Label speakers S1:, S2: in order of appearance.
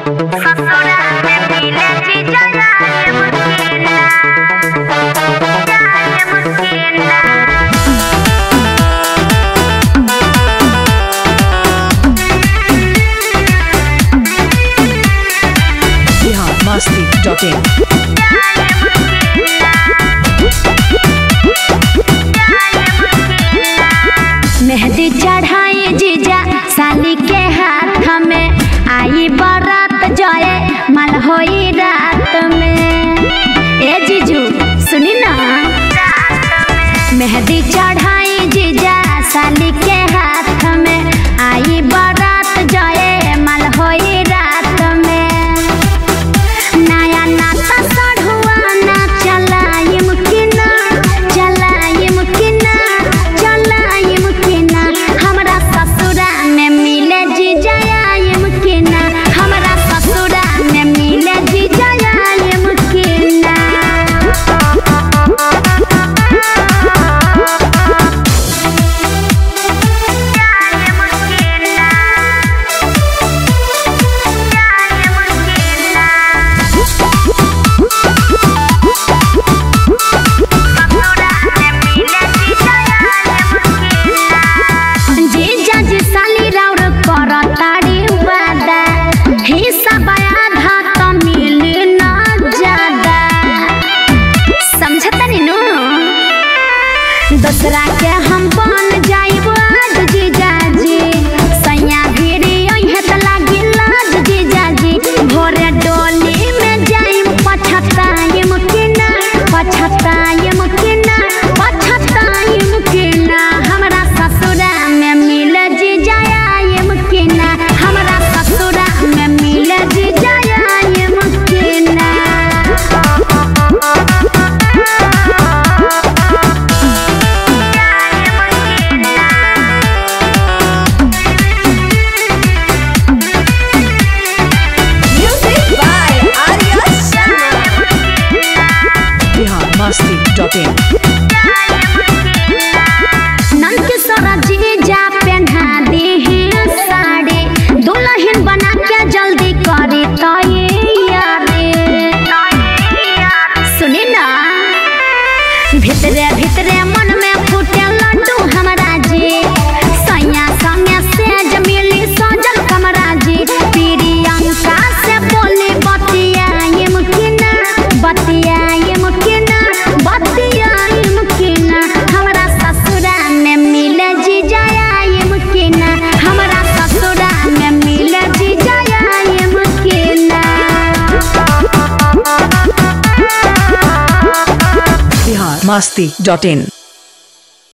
S1: मेहंदी चढ़ाई जीजा साली के हाथ में, आई बारात जाए माल होई रात में। ए जीजू सुनी ना, मेहंदी चढ़ाई जीजा साली के हाथ में, आई बारात जाए माल होई रात में। नया नाता सढ़ुआ ना चलाई मुकिना, चलाई मुकिना, चलाई मुकिना। हमरा ससुरा में मिले जीजा आई मुकिना, हमरा ससुरा में मिले जीजा आई मुकिना। दूसरा के हम बन जाइब आज जीजा जी, सैया भिरी ओहे त लागी लाज जीजा जी। भोरे डोली में जाइब पछताइम किना, पछताइम किना, पछताइम किना। हमरा ससुरा में मिले जीजा आइम किना, हमरा ससुरा में मिले जीजा आइम किना। नंद सोरा जीजा पहना दी साड़ी, दुल्हन बना के जल्दी करी तैयारी। सुनी ना, भितरे भितरे मन में फूटे लड्डू हमरा जी, सैया संगे सेज मिली सजल कमरा जी। प्रियंका से बोली बतियाई मुकिना, बतियाई मुकिना, बतियाई मुकिना। हमरा ससुरा में मिले जीजा आई मुकिना, हमरा ससुरा में मिले जीजा आई मुकिना।
S2: biharmasti.in